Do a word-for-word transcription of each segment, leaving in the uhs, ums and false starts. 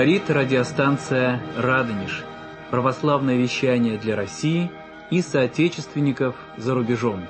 Говорит радиостанция «Радонеж». Православное вещание для России и соотечественников за рубежом.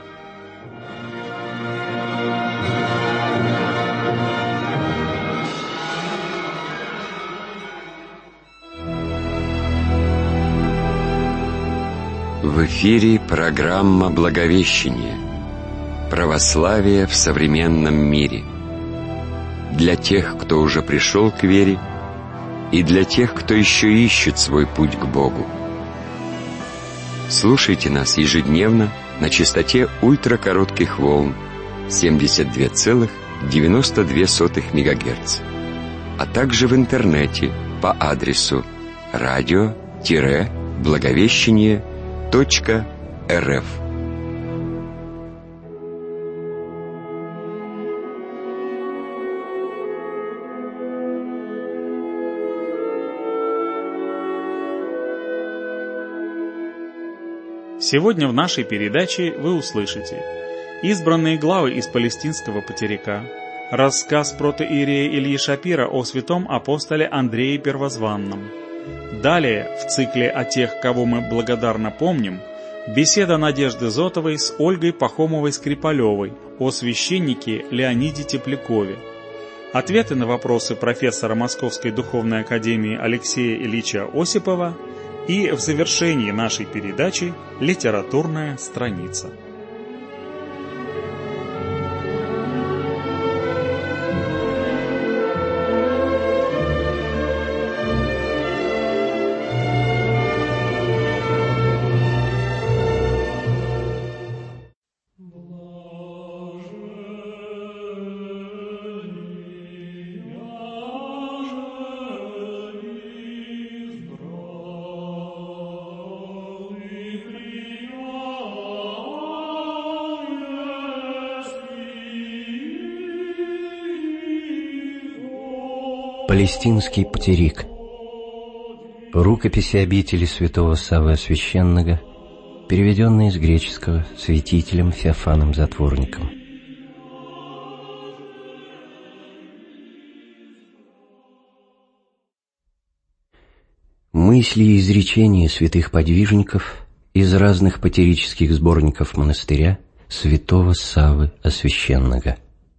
В эфире программа «Благовещение. Православие в современном мире». Для тех, кто уже пришел к вере, и для тех, кто еще ищет свой путь к Богу. Слушайте нас ежедневно на частоте ультракоротких волн семьдесят два целых девяносто две сотых мегагерца, а также в интернете по адресу радио-благовещение точка рф. Сегодня в нашей передаче вы услышите избранные главы из палестинского потеряка, рассказ протоиерея Ильи Шапира о святом апостоле Андрее Первозванном. Далее, в цикле о тех, кого мы благодарно помним, беседа Надежды Зотовой с Ольгой Пахомовой-Скрипалевой о священнике Леониде Теплякове. Ответы на вопросы профессора Московской духовной академии Алексея Ильича Осипова. И в завершении нашей передачи литературная страница. Палестинский потерик. Рукописи обители святого Саввы Освященного, переведенные с греческого святителем Феофаном Затворником. Мысли и изречения святых подвижников из разных потерических сборников монастыря святого Саввы Освященного.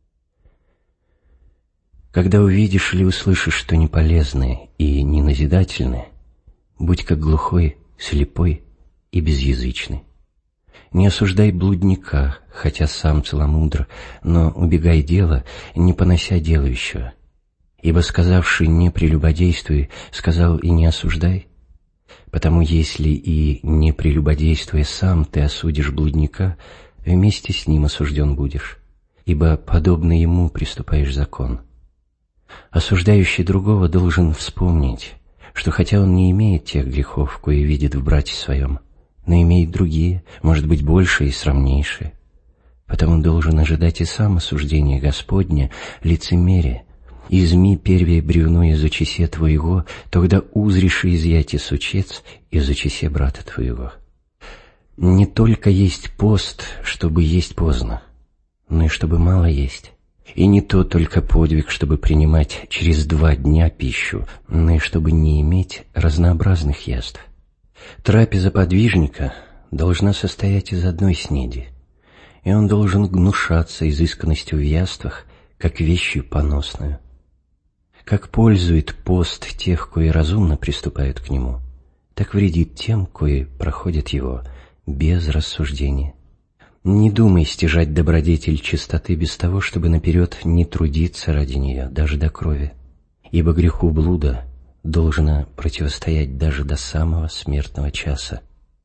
Когда увидишь или услышишь что неполезное и неназидательное, будь как глухой, слепой и безязычный. Не осуждай блудника, хотя сам целомудр, но убегай дела, не понося делающего. Ибо сказавший «не прелюбодействуй», сказал и «не осуждай». Потому если и не прелюбодействуя сам ты осудишь блудника, вместе с ним осужден будешь, ибо подобно ему приступаешь закон. Осуждающий другого должен вспомнить, что хотя он не имеет тех грехов, кои видит в брате своем, но имеет другие, может быть, большие и срамнейшие. Потому должен ожидать и сам осуждения Господня, лицемерие. «Изми первее бревно из очесе твоего, тогда узришь и изъяти сучец из очесе брата твоего». Не только есть пост, чтобы есть поздно, но и чтобы мало есть. И не то только подвиг, чтобы принимать через два дня пищу, но и чтобы не иметь разнообразных яств. Трапеза подвижника должна состоять из одной снеди, и он должен гнушаться изысканностью в яствах, как вещью поносную. Как пользует пост тех, кои разумно приступают к нему, так вредит тем, кои проходят его без рассуждения. Не думай стяжать добродетель чистоты без того, чтобы наперед не трудиться ради нее, даже до крови, ибо греху блуда должно противостоять даже до самого смертного часа.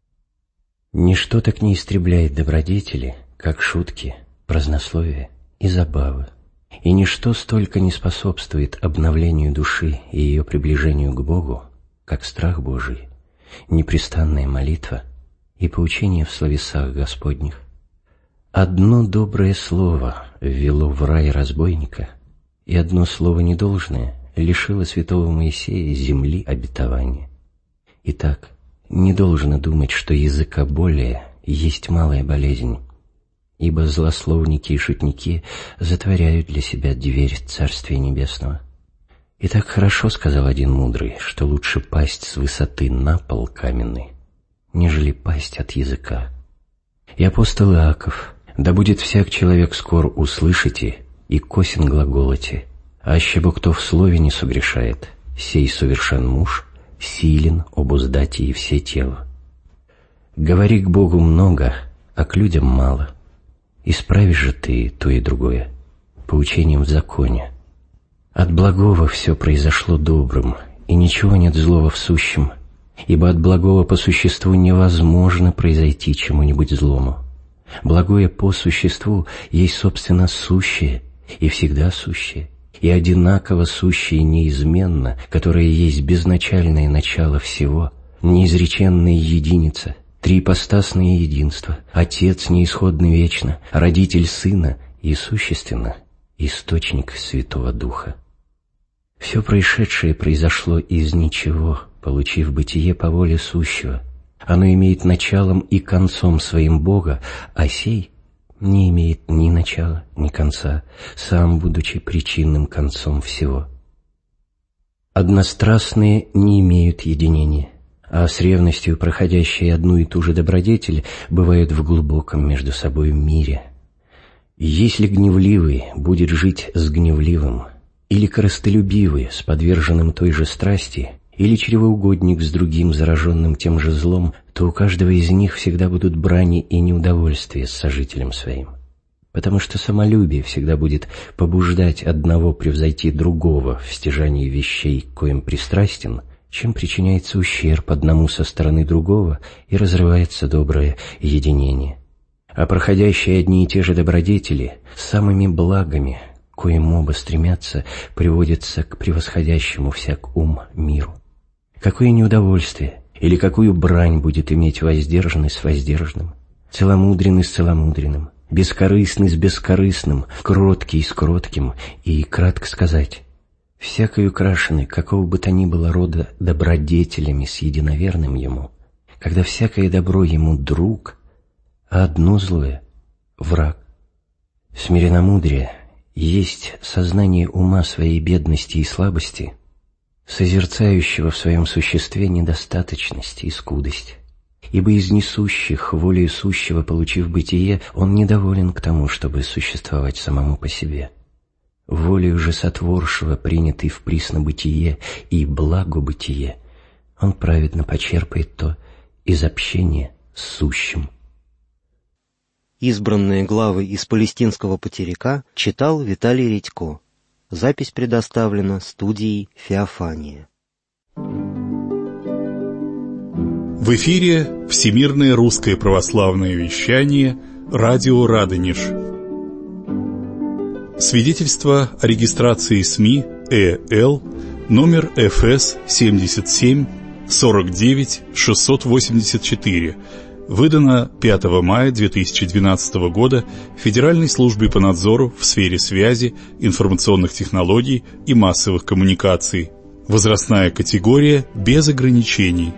Ничто так не истребляет добродетели, как шутки, празднословие и забавы, и ничто столько не способствует обновлению души и ее приближению к Богу, как страх Божий, непрестанная молитва и поучение в словесах Господних. Одно доброе слово ввело в рай разбойника, и одно слово недолжное лишило святого Моисея земли обетования. Итак, не должно думать, что языкоболие есть малая болезнь, ибо злословники и шутники затворяют для себя дверь Царствия Небесного. И так хорошо сказал один мудрый, что лучше пасть с высоты на пол каменный, нежели пасть от языка. И апостол Иаков: да будет всяк человек скор услышите и косен глаголоте, аще бы кто в слове не согрешает, сей совершен муж, силен обуздать и все тело. Говори к Богу много, а к людям мало. Исправишь же ты то и другое поучением в законе. От благого все произошло добрым, и ничего нет злого в сущем, ибо от благого по существу невозможно произойти чему-нибудь злому. Благое по существу есть, собственно, сущее, и всегда сущее, и одинаково сущее неизменно, которое есть безначальное начало всего, неизреченная единица, триипостасное единство, Отец неисходный вечно, Родитель Сына и, существенно, Источник Святого Духа. Все происшедшее произошло из ничего, получив бытие по воле сущего. Оно имеет началом и концом своим Бога, а сей не имеет ни начала, ни конца, сам будучи причинным концом всего. Однострастные не имеют единения, а с ревностью проходящие одну и ту же добродетель бывают в глубоком между собой мире. Если гневливый будет жить с гневливым, или корыстолюбивый с подверженным той же страсти, или чревоугодник с другим, зараженным тем же злом, то у каждого из них всегда будут брани и неудовольствия с сожителем своим. Потому что самолюбие всегда будет побуждать одного превзойти другого в стяжании вещей, коим пристрастен, чем причиняется ущерб одному со стороны другого и разрывается доброе единение. А проходящие одни и те же добродетели самыми благами, коим оба стремятся, приводятся к превосходящему всяк ум миру. Какое неудовольствие или какую брань будет иметь воздержанный с воздержанным, целомудренный с целомудренным, бескорыстный с бескорыстным, кроткий с кротким, и, кратко сказать, всякой украшенный какого бы то ни было рода добродетелями с единоверным ему, когда всякое добро ему друг, а одно злое — враг. Смиренномудрие есть сознание ума своей бедности и слабости, созерцающего в своем существе недостаточность и скудость. Ибо из несущих, волею сущего получив бытие, он недоволен к тому, чтобы существовать самому по себе. Волею же сотворшего, принятый в присно-бытие и благо-бытие, он праведно почерпает то из общения с сущим. Избранные главы из палестинского потеряка читал Виталий Редько. Запись предоставлена студией «Феофания». В эфире Всемирное русское православное вещание «Радио Радонеж». Свидетельство о регистрации СМИ Э Л номер Ф С семьдесят семь сорок девять шестьсот восемьдесят четыре, выдано пятого мая две тысячи двенадцатого года Федеральной службой по надзору в сфере связи, информационных технологий и массовых коммуникаций. Возрастная категория без ограничений.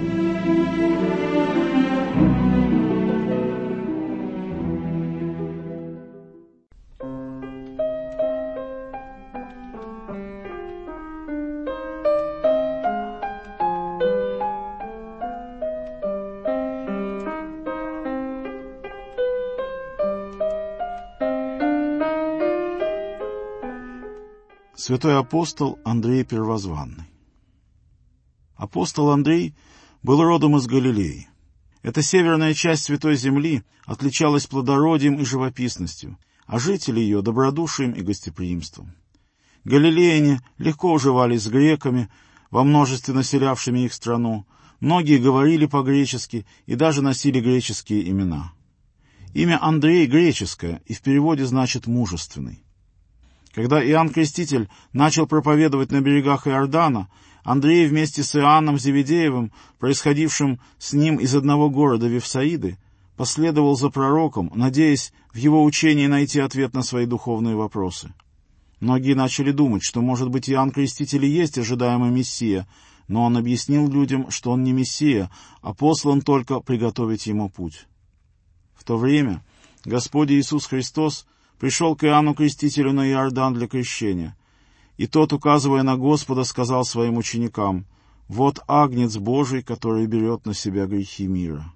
Святой апостол Андрей Первозванный. Апостол Андрей был родом из Галилеи. Эта северная часть Святой Земли отличалась плодородием и живописностью, а жители ее — добродушием и гостеприимством. Галилеяне легко уживались с греками, во множестве населявшими их страну, многие говорили по-гречески и даже носили греческие имена. Имя Андрей греческое и в переводе значит «мужественный». Когда Иоанн Креститель начал проповедовать на берегах Иордана, Андрей вместе с Иоанном Зеведеевым, происходившим с ним из одного города Вифсаиды, последовал за пророком, надеясь в его учении найти ответ на свои духовные вопросы. Многие начали думать, что, может быть, Иоанн Креститель и есть ожидаемый Мессия, но он объяснил людям, что он не Мессия, а послан только приготовить ему путь. В то время Господь Иисус Христос пришел к Иоанну Крестителю на Иордан для крещения. И тот, указывая на Господа, сказал своим ученикам: «Вот Агнец Божий, который берет на себя грехи мира».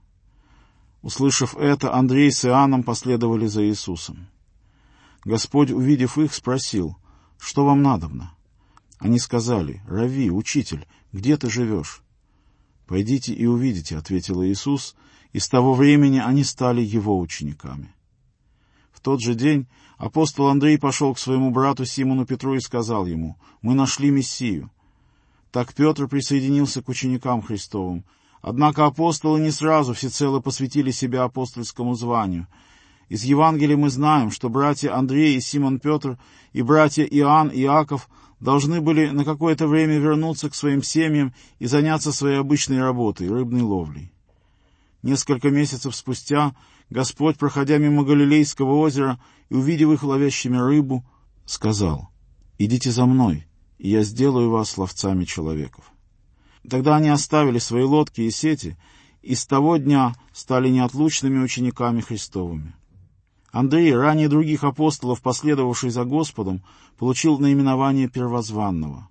Услышав это, Андрей с Иоанном последовали за Иисусом. Господь, увидев их, спросил: «Что вам надобно?» Они сказали: «Рави, учитель, где ты живешь?» «Пойдите и увидите», — ответил Иисус, и с того времени они стали его учениками. В тот же день апостол Андрей пошел к своему брату Симону Петру и сказал ему: «Мы нашли Мессию». Так Петр присоединился к ученикам Христовым. Однако апостолы не сразу всецело посвятили себя апостольскому званию. Из Евангелия мы знаем, что братья Андрей и Симон Петр и братья Иоанн и Иаков должны были на какое-то время вернуться к своим семьям и заняться своей обычной работой — рыбной ловлей. Несколько месяцев спустя Господь, проходя мимо Галилейского озера и увидев их ловящими рыбу, сказал: «Идите за мной, и я сделаю вас ловцами человеков». Тогда они оставили свои лодки и сети, и с того дня стали неотлучными учениками Христовыми. Андрей, ранее других апостолов, последовавший за Господом, получил наименование первозванного.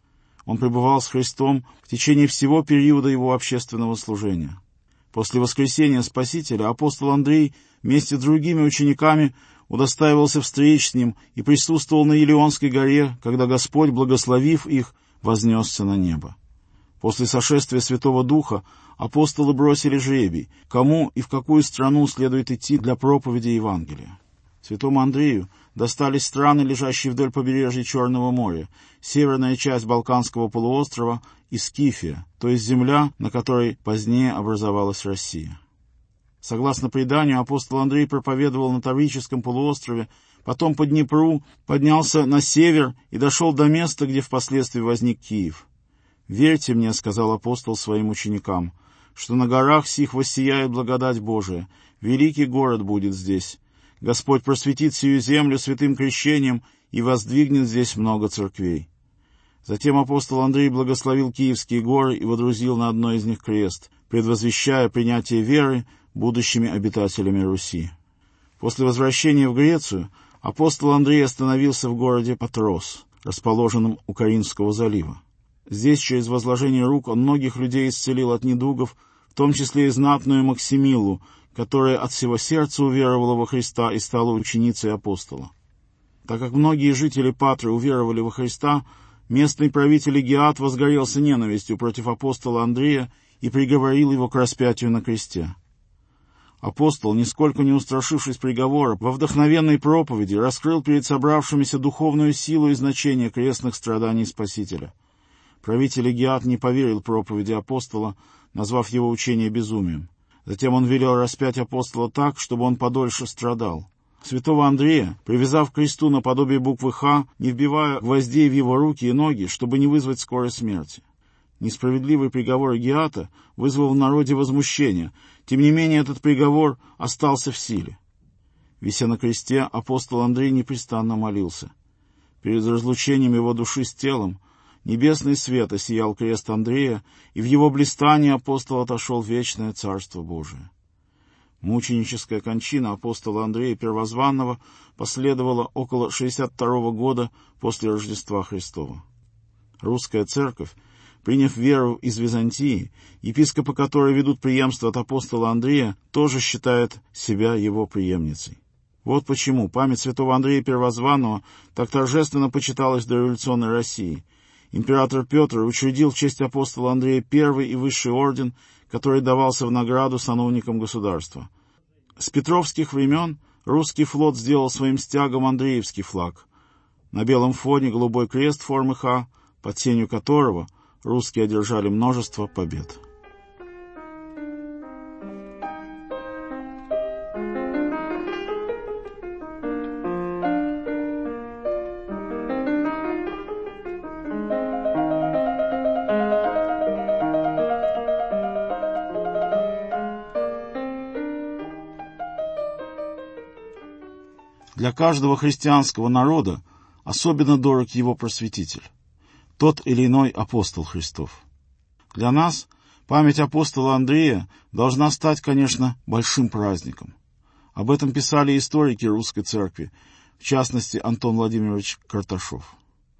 Он пребывал с Христом в течение всего периода его общественного служения. После воскресения Спасителя апостол Андрей вместе с другими учениками удостаивался встреч с ним и присутствовал на Елеонской горе, когда Господь, благословив их, вознесся на небо. После сошествия Святого Духа апостолы бросили жребий, кому и в какую страну следует идти для проповеди Евангелия. Святому Андрею достались страны, лежащие вдоль побережья Черного моря, северная часть Балканского полуострова и Скифия, то есть земля, на которой позднее образовалась Россия. Согласно преданию, апостол Андрей проповедовал на Таврическом полуострове, потом по Днепру поднялся на север и дошел до места, где впоследствии возник Киев. «Верьте мне, — сказал апостол своим ученикам, — что на горах сих воссияет благодать Божия, великий город будет здесь. Господь просветит сию землю святым крещением и воздвигнет здесь много церквей». Затем апостол Андрей благословил Киевские горы и водрузил на одной из них крест, предвозвещая принятие веры будущими обитателями Руси. После возвращения в Грецию апостол Андрей остановился в городе Патрос, расположенном у Каринского залива. Здесь через возложение рук он многих людей исцелил от недугов, в том числе и знатную Максимилу, которая от всего сердца уверовала во Христа и стала ученицей апостола. Так как многие жители Патры уверовали во Христа, местный правитель Эгиат возгорелся ненавистью против апостола Андрея и приговорил его к распятию на кресте. Апостол, нисколько не устрашившись приговора, во вдохновенной проповеди раскрыл перед собравшимися духовную силу и значение крестных страданий Спасителя. Правитель Эгиат не поверил проповеди апостола, назвав его учение безумием. Затем он велел распять апостола так, чтобы он подольше страдал. Святого Андрея, привязав к кресту наподобие буквы «Х», не вбивая гвоздей в его руки и ноги, чтобы не вызвать скорой смерти. Несправедливый приговор Эгиата вызвал в народе возмущение, тем не менее этот приговор остался в силе. Вися на кресте, апостол Андрей непрестанно молился. Перед разлучением его души с телом небесный свет осиял крест Андрея, и в его блистании апостол отошел в вечное Царство Божие. Мученическая кончина апостола Андрея Первозванного последовала около шестьдесят второго года после Рождества Христова. Русская церковь, приняв веру из Византии, епископы которой ведут преемство от апостола Андрея, тоже считает себя его преемницей. Вот почему память святого Андрея Первозванного так торжественно почиталась в дореволюционной России. Император Петр учредил в честь апостола Андрея первый и высший орден, который давался в награду сановникам государства. С петровских времен русский флот сделал своим стягом Андреевский флаг. На белом фоне голубой крест формы Х, под сенью которого русские одержали множество побед. Для каждого христианского народа особенно дорог его просветитель, тот или иной апостол Христов. Для нас память апостола Андрея должна стать, конечно, большим праздником. Об этом писали историки русской церкви, в частности, Антон Владимирович Карташов.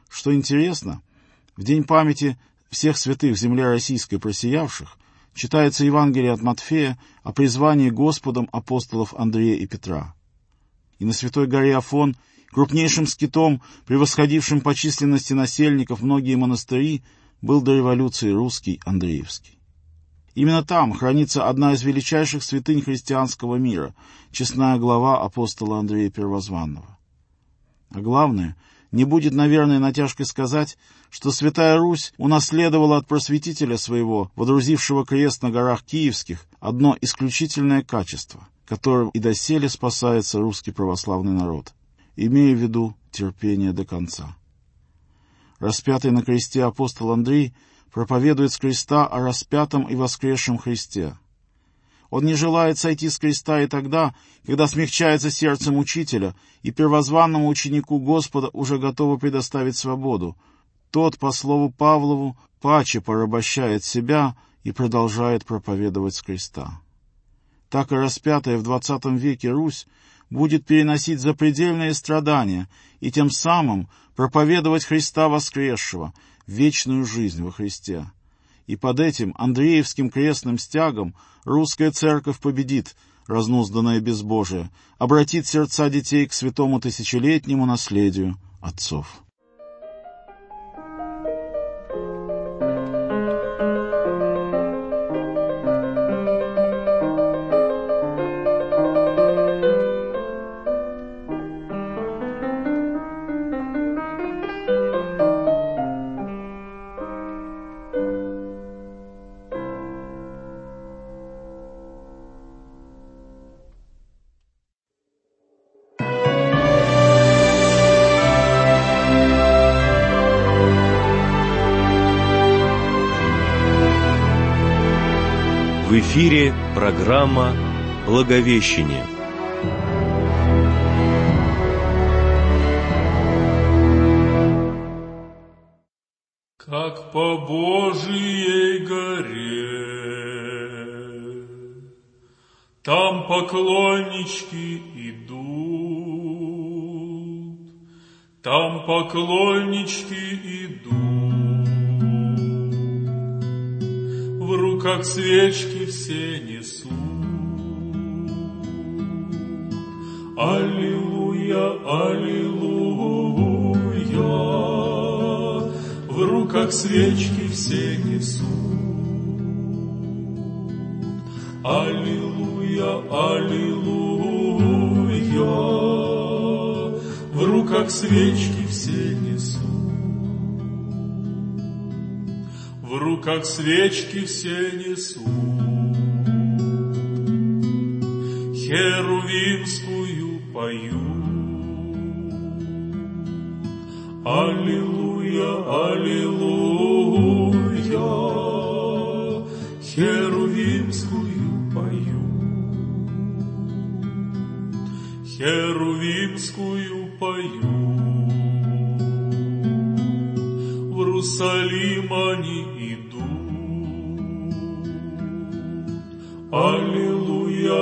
Что интересно, в день памяти всех святых в земле российской просиявших читается Евангелие от Матфея о призвании Господом апостолов Андрея и Петра. И на Святой горе Афон, крупнейшим скитом, превосходившим по численности насельников многие монастыри, был до революции русский Андреевский. Именно там хранится одна из величайших святынь христианского мира, честная глава апостола Андрея Первозванного. А главное, не будет, наверное, натяжкой сказать, что Святая Русь унаследовала от просветителя своего, водрузившего крест на горах Киевских, одно исключительное качество, которым и доселе спасается русский православный народ, имея в виду терпение до конца. Распятый на кресте апостол Андрей проповедует с креста о распятом и воскресшем Христе. Он не желает сойти с креста и тогда, когда смягчается сердцем учителя, и первозванному ученику Господа уже готово предоставить свободу. Тот, по слову Павлову, паче порабощает себя и продолжает проповедовать с креста. Так и распятая в двадцатом веке Русь будет переносить запредельные страдания и тем самым проповедовать Христа воскресшего, вечную жизнь во Христе. И под этим Андреевским крестным стягом русская церковь победит разнузданное безбожие, обратит сердца детей к святому тысячелетнему наследию отцов. В эфире программа «Благовещение». Как по Божией горе, там поклоннички идут, там поклоннички идут. В руках свечки все несут. Аллилуйя, аллилуйя. В руках свечки все несут. Аллилуйя, аллилуйя. В руках свечки все несут. В руках свечки все несут, херувимскую поют. Аллилуйя, аллилуйя, херувимскую поют, херувимскую поют. В Иерусалим они Аллилуйя,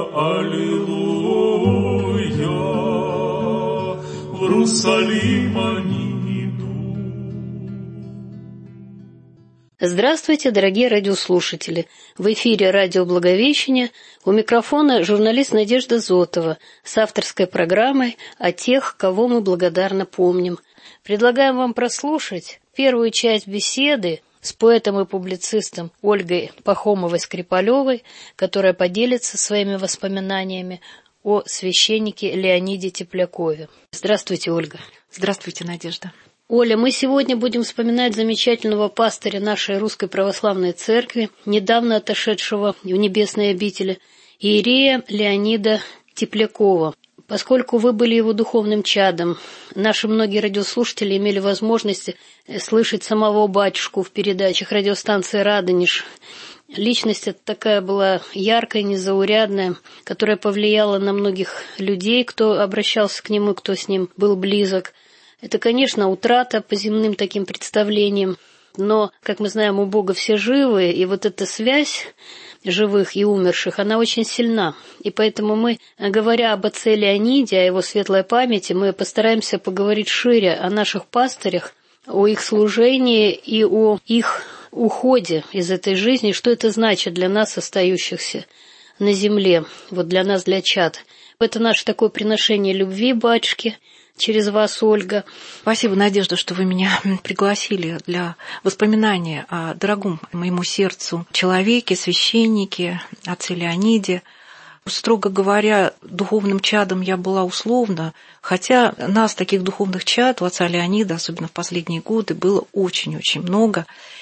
аллилуйя, в Иерусалим они идут. Здравствуйте, дорогие радиослушатели! В эфире радио «Благовещение», у микрофона журналист Надежда Зотова с авторской программой о тех, кого мы благодарно помним. Предлагаем вам прослушать первую часть беседы с поэтом и публицистом Ольгой Пахомовой-Скрипалевой, которая поделится своими воспоминаниями о священнике Леониде Теплякове. Здравствуйте, Ольга. Здравствуйте, Надежда. Оля, мы сегодня будем вспоминать замечательного пастыря нашей Русской Православной Церкви, недавно отошедшего в небесные обители, иерея Леонида Теплякова. Поскольку вы были его духовным чадом, наши многие радиослушатели имели возможность слышать самого батюшку в передачах радиостанции «Радонеж». Личность эта такая была яркая, незаурядная, которая повлияла на многих людей, кто обращался к нему, кто с ним был близок. Это, конечно, утрата по земным таким представлениям, но, как мы знаем, у Бога все живы, и вот эта связь живых и умерших, она очень сильна. И поэтому мы, говоря об отце Леониде, о его светлой памяти, мы постараемся поговорить шире о наших пастырях, о их служении и о их уходе из этой жизни, что это значит для нас, остающихся на земле, вот для нас, для чад. Это наше такое приношение любви, батюшки, через вас, Ольга. Спасибо, Надежда, что вы меня пригласили для воспоминания о дорогом моему сердцу человеке, священнике, отце Леониде. Строго говоря, духовным чадом я была условно, хотя нас, таких духовных чад, у отца Леонида, особенно в последние годы, было очень-очень много.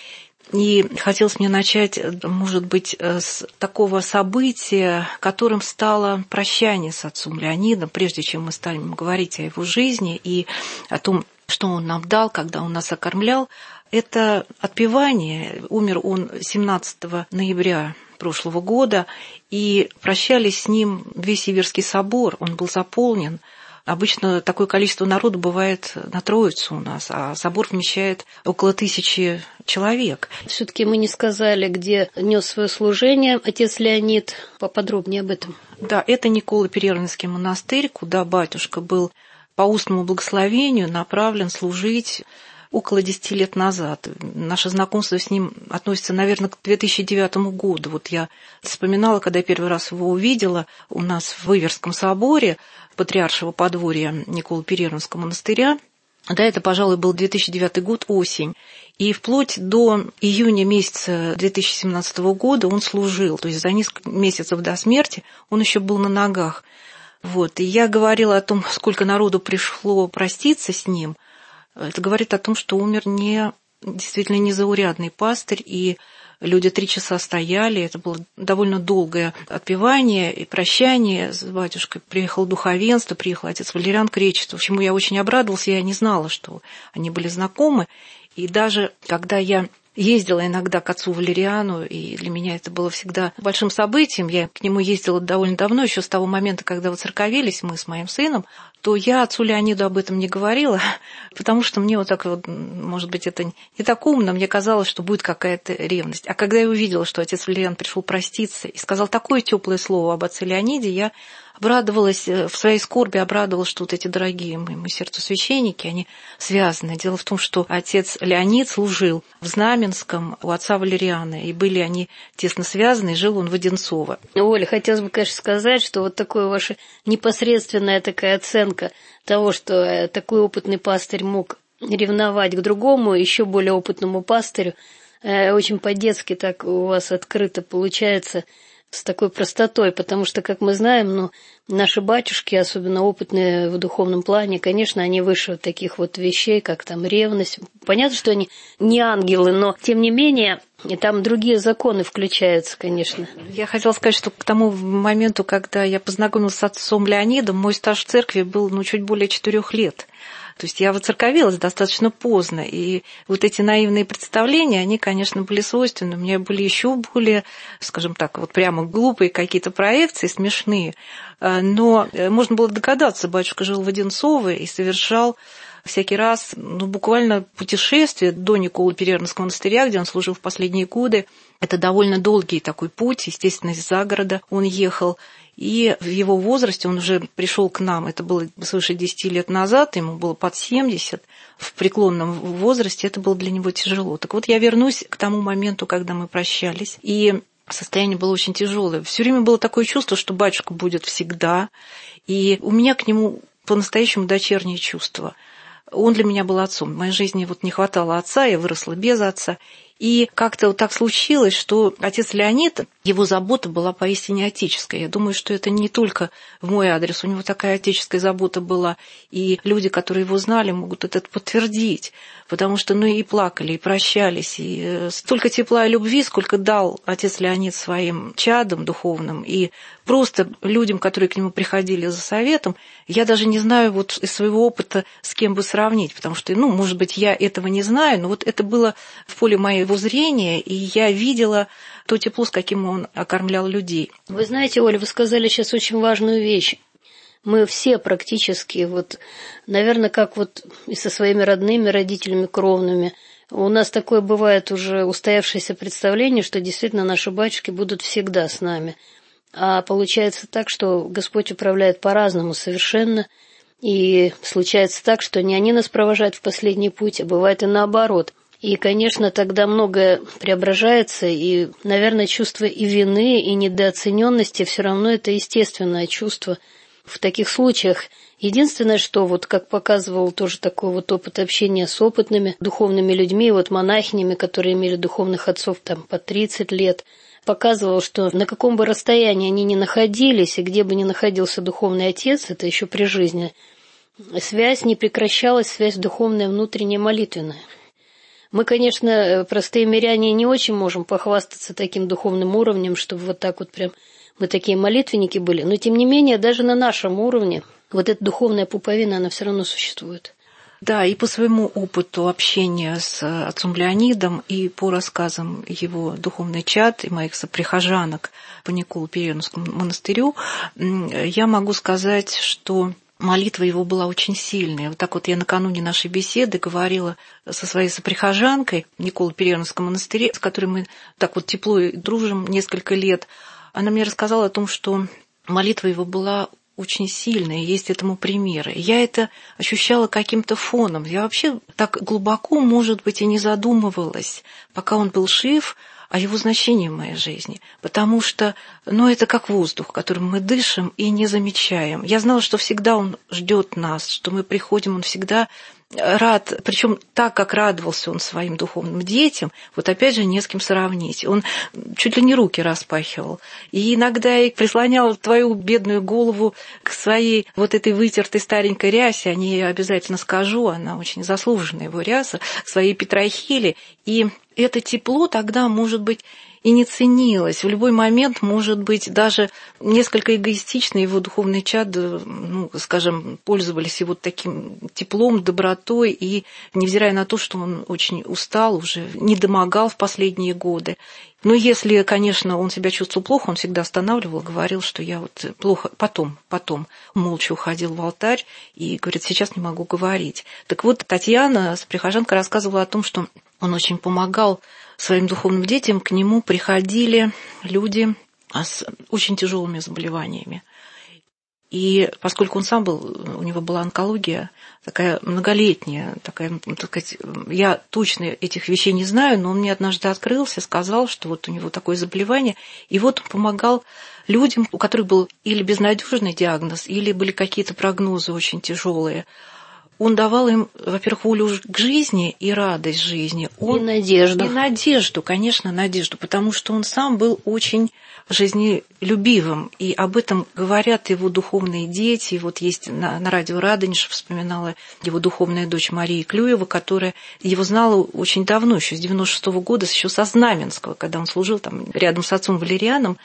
И хотелось мне начать, может быть, с такого события, которым стало прощание с отцом Леонидом, прежде чем мы станем говорить о его жизни и о том, что он нам дал, когда он нас окормлял. Это отпевание. Умер он семнадцатого ноября прошлого года, и прощались с ним весь Северский собор, он был заполнен. Обычно такое количество народу бывает на Троицу у нас, а собор вмещает около тысячи человек. Все-таки мы не сказали, где нес свое служение отец Леонид. Поподробнее об этом. Да, это Николо-Перервинский монастырь, куда батюшка был по устному благословению направлен служить около десяти лет назад. Наше знакомство с ним относится, наверное, к две тысячи девятому году. Вот я вспоминала, когда я первый раз его увидела у нас в Иверском соборе Патриаршего подворья Николо-Перервинского монастыря. Да, это, пожалуй, был две тысячи девятый год, осень. И вплоть до июня месяца две тысячи семнадцатого года он служил. То есть за несколько месяцев до смерти он еще был на ногах. Вот. И я говорила о том, сколько народу пришло проститься с ним. Это говорит о том, что умер не, действительно незаурядный пастырь, и люди три часа стояли. Это было довольно долгое отпевание и прощание с батюшкой. Приехал духовенство, приехал отец Валериан Кречетов, чему я очень обрадовалась. Я не знала, что они были знакомы. И даже когда я ездила иногда к отцу Валериану, и для меня это было всегда большим событием. Я к нему ездила довольно давно, еще с того момента, когда воцерковились мы с моим сыном, то я отцу Леониду об этом не говорила, потому что мне вот так вот, может быть, это не так умно, мне казалось, что будет какая-то ревность. А когда я увидела, что отец Валериан пришел проститься и сказал такое теплое слово об отце Леониде, я обрадовалась, в своей скорби обрадовалась, что вот эти дорогие моему сердцу священники, они связаны. Дело в том, что отец Леонид служил в Знаменском у отца Валериана, и были они тесно связаны, и жил он в Одинцово. Оля, хотелось бы, конечно, сказать, что вот такое ваша непосредственная такая оценка того, что такой опытный пастырь мог ревновать к другому, еще более опытному пастырю, очень по-детски так у вас открыто получается, с такой простотой, потому что, как мы знаем, ну, наши батюшки, особенно опытные в духовном плане, конечно, они выше таких вот вещей, как там ревность. Понятно, что они не ангелы, но, тем не менее, и там другие законы включаются, конечно. Я хотела сказать, что к тому моменту, когда я познакомилась с отцом Леонидом, мой стаж в церкви был, ну, чуть более четырех лет. То есть я воцерковилась достаточно поздно, и вот эти наивные представления, они, конечно, были свойственны. У меня были еще более, скажем так, вот прямо глупые какие-то проекции, смешные. Но можно было догадаться, батюшка жил в Одинцово и совершал всякий раз, ну, буквально путешествие до Николо-Перервинского монастыря, где он служил в последние годы. Это довольно долгий такой путь, естественно, из-за города он ехал. И в его возрасте он уже пришел к нам, это было свыше десяти лет назад, ему было под семьдесят, в преклонном возрасте это было для него тяжело. Так вот, я вернусь к тому моменту, когда мы прощались, и состояние было очень тяжелое. Все время было такое чувство, что батюшка будет всегда, и у меня к нему по-настоящему дочернее чувство. Он для меня был отцом. В моей жизни вот не хватало отца, я выросла без отца. И как-то вот так случилось, что отец Леонид, его забота была поистине отеческая. Я думаю, что это не только в мой адрес, у него такая отеческая забота была. И люди, которые его знали, могут это подтвердить. Потому что, ну, и плакали, и прощались. И столько тепла и любви, сколько дал отец Леонид своим чадам духовным. И просто людям, которые к нему приходили за советом, я даже не знаю вот из своего опыта, с кем бы сравнить. Потому что, ну, может быть, я этого не знаю, но вот это было в поле моего зрения, и я видела то тепло, с каким он окормлял людей. Вы знаете, Оля, вы сказали сейчас очень важную вещь. Мы все практически, вот, наверное, как вот и со своими родными, родителями, кровными, у нас такое бывает уже устоявшееся представление, что действительно наши батюшки будут всегда с нами. А получается так, что Господь управляет по-разному совершенно. И случается так, что не они нас провожают в последний путь, а бывает и наоборот. И, конечно, тогда многое преображается, и, наверное, чувство и вины, и недооцененности все равно это естественное чувство в таких случаях. Единственное, что, вот как показывал тоже такой вот опыт общения с опытными духовными людьми, вот монахинями, которые имели духовных отцов там по тридцать лет, показывал, что на каком бы расстоянии они ни находились, и где бы ни находился духовный отец, это еще при жизни, связь не прекращалась, связь духовная, внутренняя, молитвенная. Мы, конечно, простые миряне, не очень можем похвастаться таким духовным уровнем, чтобы вот так вот прям мы такие молитвенники были, но тем не менее даже на нашем уровне вот эта духовная пуповина, она все равно существует. Да, и по своему опыту общения с отцом Леонидом, и по рассказам его духовный чад и моих соприхожанок по Николо-Перенскому монастырю, я могу сказать, что молитва его была очень сильная. Вот так вот я накануне нашей беседы говорила со своей соприхожанкой в Николо-Перенском монастыре, с которой мы так вот тепло и дружим несколько лет. Она мне рассказала о том, что молитва его была очень сильная, есть этому примеры. Я это ощущала каким-то фоном. Я вообще так глубоко, может быть, и не задумывалась, пока он был жив, о его значении в моей жизни. Потому что, ну, это как воздух, которым мы дышим и не замечаем. Я знала, что всегда он ждет нас, что мы приходим, он всегда рад, причем так, как радовался он своим духовным детям, вот опять же не с кем сравнить. Он чуть ли не руки распахивал. И иногда и прислонял твою бедную голову к своей вот этой вытертой старенькой рясе, о ней я обязательно скажу, она очень заслуженная его ряса, к своей петрохиле. И это тепло тогда, может быть, и не ценилось. В любой момент, может быть, даже несколько эгоистично его духовный чад, ну, скажем, пользовались его таким теплом, добротой, и невзирая на то, что он очень устал, уже не домогал в последние годы. Но если, конечно, он себя чувствовал плохо, он всегда останавливал, говорил, что я вот плохо, потом, потом молча уходил в алтарь и говорит, сейчас не могу говорить. Так вот, Татьяна, соприхожанка, рассказывала о том, что он очень помогал своим духовным детям, к нему приходили люди с очень тяжелыми заболеваниями. И поскольку он сам был, у него была онкология, такая многолетняя, такая, так сказать, я точно этих вещей не знаю, но он мне однажды открылся, сказал, что вот у него такое заболевание, и вот он помогал людям, у которых был или безнадежный диагноз, или были какие-то прогнозы очень тяжелые. Он давал им, во-первых, волю к жизни и радость жизни. Он... И надежду. И надежду, конечно, надежду, потому что он сам был очень жизнелюбивым. И об этом говорят его духовные дети. Вот есть на, на радио Радонеж вспоминала его духовная дочь Мария Клюева, которая его знала очень давно, еще с девяносто шестого года, еще со Знаменского, когда он служил там рядом с отцом Валерианом.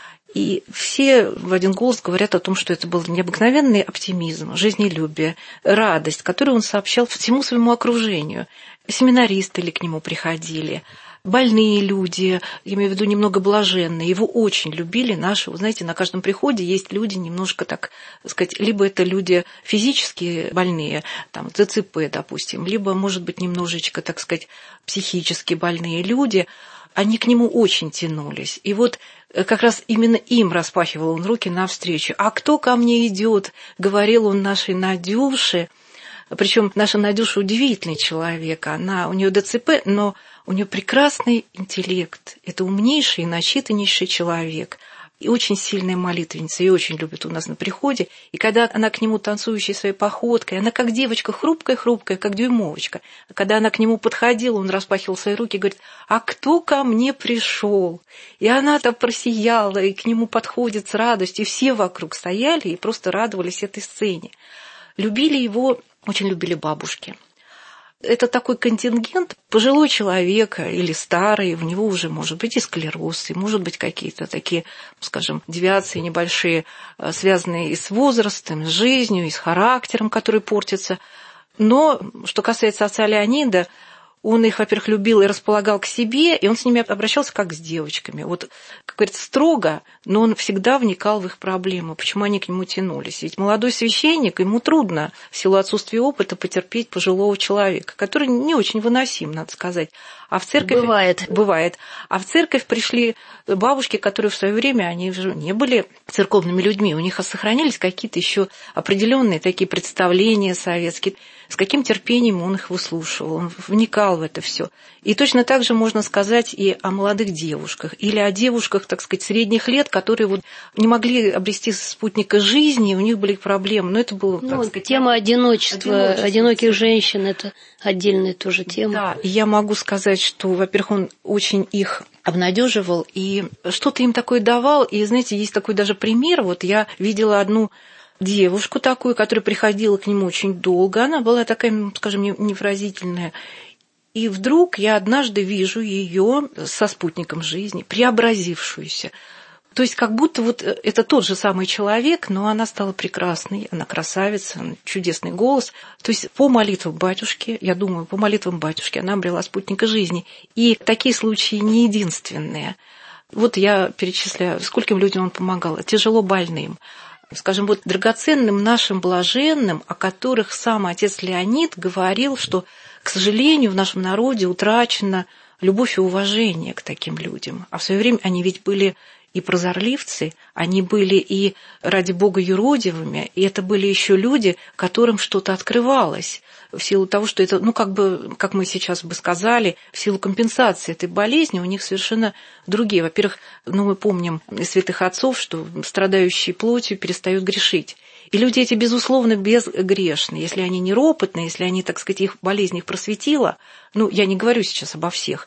И все в один голос говорят о том, что это был необыкновенный оптимизм, жизнелюбие, радость, которую он сообщал всему своему окружению. Семинаристы ли к нему приходили, больные люди, я имею в виду немного блаженные, его очень любили наши. Вы знаете, на каждом приходе есть люди немножко, так сказать, либо это люди физически больные, там, ЦЦП, допустим, либо, может быть, немножечко, так сказать, психически больные люди. Они к нему очень тянулись. И вот как раз именно им распахивал он руки навстречу. «А кто ко мне идет?» — говорил он нашей Надюше. Причем наша Надюша удивительный человек. Она, у нее ДЦП, но у нее прекрасный интеллект. Это умнейший и начитаннейший человек. И очень сильная молитвенница, и очень любит у нас на приходе. И когда она к нему танцующей своей походкой, она как девочка хрупкая-хрупкая, как дюймовочка. А когда она к нему подходила, он распахивал свои руки и говорит, «А кто ко мне пришел?» И она-то просияла, и к нему подходит с радостью. И все вокруг стояли и просто радовались этой сцене. Любили его, очень любили бабушки. Это такой контингент, пожилой человек или старый, у него уже может быть и склероз, и может быть какие-то такие, скажем, девиации небольшие, связанные и с возрастом, и с жизнью, и с характером, который портится. Но что касается отца Леонида, Он их, во-первых, любил и располагал к себе, и он с ними обращался как с девочками. Вот, как говорится, строго, но он всегда вникал в их проблемы, почему они к нему тянулись. Ведь молодой священник, ему трудно в силу отсутствия опыта потерпеть пожилого человека, который не очень выносим, надо сказать. А в церковь... Бывает. Бывает. А в церковь пришли бабушки, которые в свое время, они уже не были церковными людьми, у них сохранились какие-то еще определенные такие представления советские. С каким терпением он их выслушивал, он вникал в это все. И точно так же можно сказать и о молодых девушках, или о девушках, так сказать, средних лет, которые вот не могли обрести спутника жизни, у них были проблемы. Но это было, ну, так сказать, тема одиночества, одиночества, одиноких женщин, это отдельная тоже тема. Да, и я могу сказать, что, во-первых, он очень их обнадеживал и что-то им такое давал. И, знаете, есть такой даже пример. Вот я видела одну девушку такую, которая приходила к нему очень долго. Она была такая, скажем, невыразительная. И вдруг я однажды вижу ее со спутником жизни, преобразившуюся. То есть как будто вот это тот же самый человек, но она стала прекрасной, она красавица, чудесный голос. То есть по молитвам батюшки, я думаю, по молитвам батюшки она обрела спутника жизни. И такие случаи не единственные. Вот я перечисляю, скольким людям он помогал, тяжело больным. Скажем, вот драгоценным нашим блаженным, о которых сам отец Леонид говорил, что, к сожалению, в нашем народе утрачена любовь и уважение к таким людям. А в свое время они ведь были и прозорливцы, они были и, ради Бога, юродивыми, и это были еще люди, которым что-то открывалось в силу того, что это, ну, как бы, как мы сейчас бы сказали, в силу компенсации этой болезни у них совершенно другие. Во-первых, ну, мы помним из святых отцов, что страдающие плотью перестают грешить. И люди эти, безусловно, безгрешны. Если они неропотны, если они, так сказать, их болезнь их просветила, ну, я не говорю сейчас обо всех,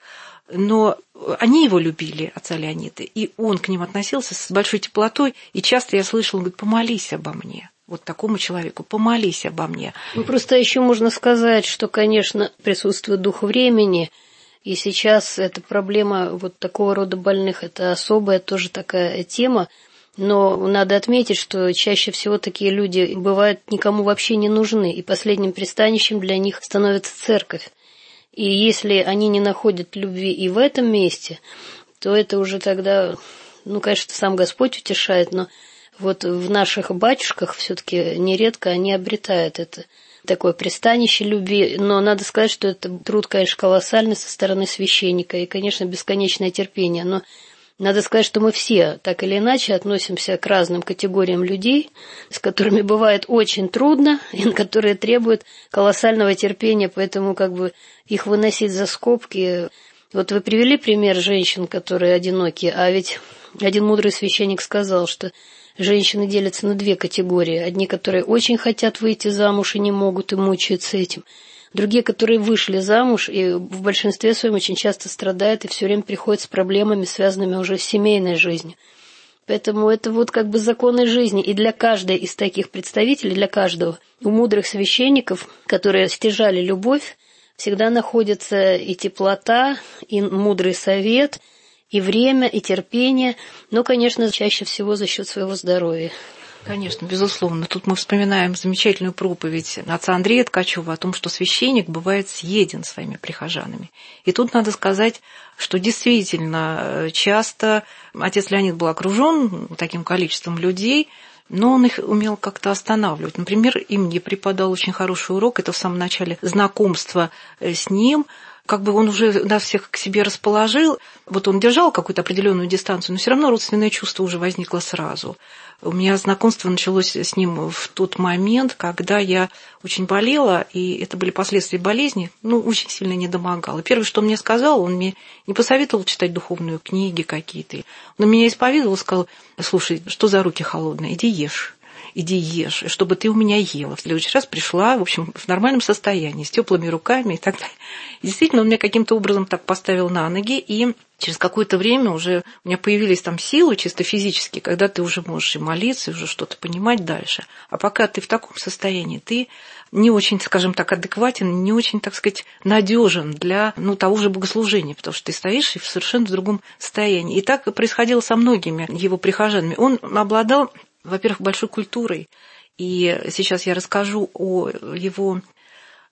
но они его любили, отца Леонида, и он к ним относился с большой теплотой, и часто я слышала, он говорит, помолись обо мне. Вот такому человеку, помолись обо мне. Ну, просто еще можно сказать, что, конечно, присутствует дух времени, и сейчас эта проблема вот такого рода больных, это особая тоже такая тема, но надо отметить, что чаще всего такие люди бывают никому вообще не нужны, и последним пристанищем для них становится церковь. И если они не находят любви и в этом месте, то это уже тогда, ну, конечно, сам Господь утешает, но вот в наших батюшках все-таки нередко они обретают это такое пристанище любви. Но надо сказать, что это труд, конечно, колоссальный со стороны священника и, конечно, бесконечное терпение. Но надо сказать, что мы все так или иначе относимся к разным категориям людей, с которыми бывает очень трудно, и которые требуют колоссального терпения, поэтому как бы их выносить за скобки. Вот вы привели пример женщин, которые одиноки, а ведь один мудрый священник сказал, что женщины делятся на две категории. Одни, которые очень хотят выйти замуж и не могут, и мучаются этим. Другие, которые вышли замуж и в большинстве своем очень часто страдают и все время приходят с проблемами, связанными уже с семейной жизнью. Поэтому это вот как бы законы жизни. И для каждой из таких представителей, для каждого, у мудрых священников, которые стяжали любовь, всегда находится и теплота, и мудрый совет, и время, и терпение, но, конечно, чаще всего за счет своего здоровья. Конечно, безусловно. Тут мы вспоминаем замечательную проповедь отца Андрея Ткачева о том, что священник бывает съеден своими прихожанами. И тут надо сказать, что действительно часто отец Леонид был окружен таким количеством людей, но он их умел как-то останавливать. Например, и мне преподал очень хороший урок, это в самом начале знакомства с ним, как бы он уже нас всех к себе расположил, вот он держал какую-то определенную дистанцию, но все равно родственное чувство уже возникло сразу. У меня знакомство началось с ним в тот момент, когда я очень болела, и это были последствия болезни, ну, очень сильно недомогала. Первое, что он мне сказал, он мне не посоветовал читать духовные книги какие-то. Он меня исповедовал, сказал, слушай, что за руки холодные, иди ешь. Иди ешь, чтобы ты у меня ела. В следующий раз пришла, в общем, в нормальном состоянии, с теплыми руками и так далее. И действительно, он меня каким-то образом так поставил на ноги, и через какое-то время уже у меня появились там силы чисто физические, когда ты уже можешь и молиться, и уже что-то понимать дальше. А пока ты в таком состоянии, ты не очень, скажем так, адекватен, не очень, так сказать, надежен для, ну, того же богослужения, потому что ты стоишь в совершенно другом состоянии. И так происходило со многими его прихожанами. Он обладал, во-первых, большой культурой, и сейчас я расскажу о его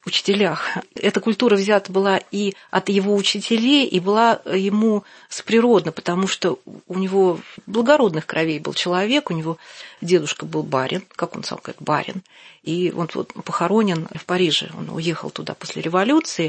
учителях. Эта культура взята была и от его учителей, и была ему сприродна, потому что у него благородных кровей был человек, у него дедушка был барин, как он сам говорит, барин, и он вот похоронен в Париже, он уехал туда после революции.